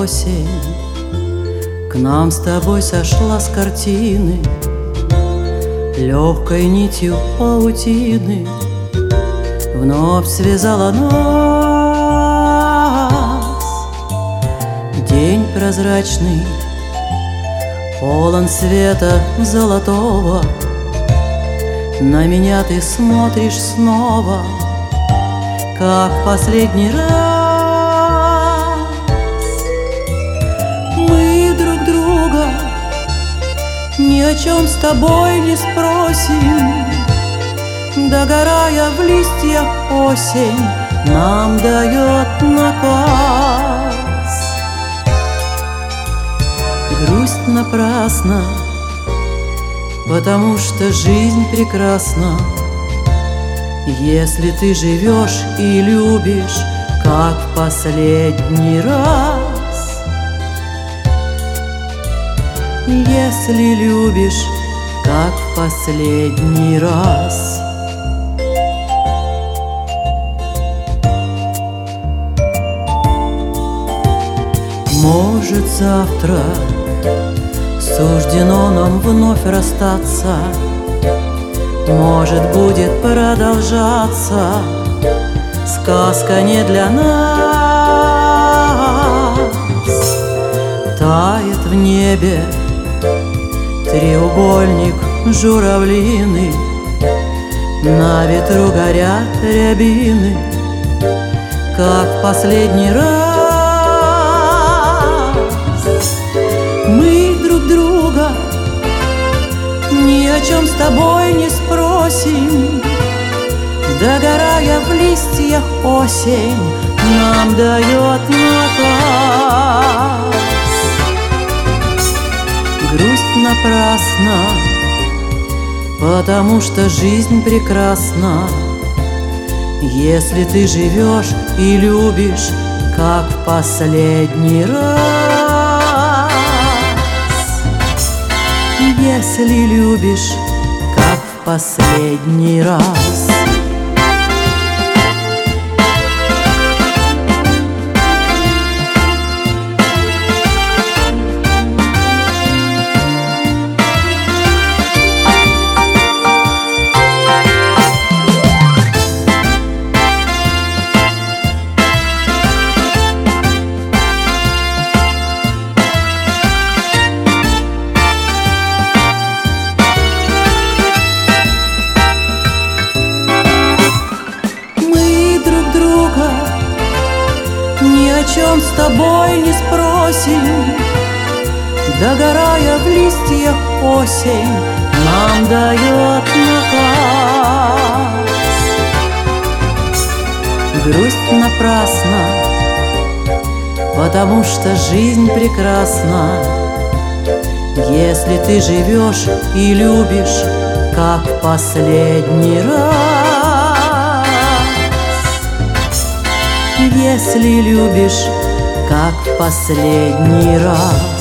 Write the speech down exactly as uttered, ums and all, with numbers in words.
осень к нам с тобой сошла с картины, легкой нитью паутины вновь связала нас. День прозрачный, полон света золотого, на меня ты смотришь снова, как в последний раз. Мы друг друга ни о чем с тобой не спросим, догорая в листьях осень нам дает наказ. Грусть напрасна, потому что жизнь прекрасна, если ты живешь и любишь, как в последний раз. Если любишь, как в последний раз. Может, завтра суждено нам вновь расстаться, может, будет продолжаться сказка не для нас. Тает в небе треугольник журавлины, на ветру горят рябины, как в последний раз. Мы друг друга ни о чем с тобой не спросим, догорая в листьях осень нам дает наказ. Грусть напрасна, потому что жизнь прекрасна, если ты живешь и любишь, как в последний раз. Если любишь, как в последний раз. Ни о чем с тобой не спросим, догорая в листьях осень нам дает наказ. Грусть напрасна, потому что жизнь прекрасна, если ты живешь и любишь, как в последний раз. Если любишь, как в последний раз.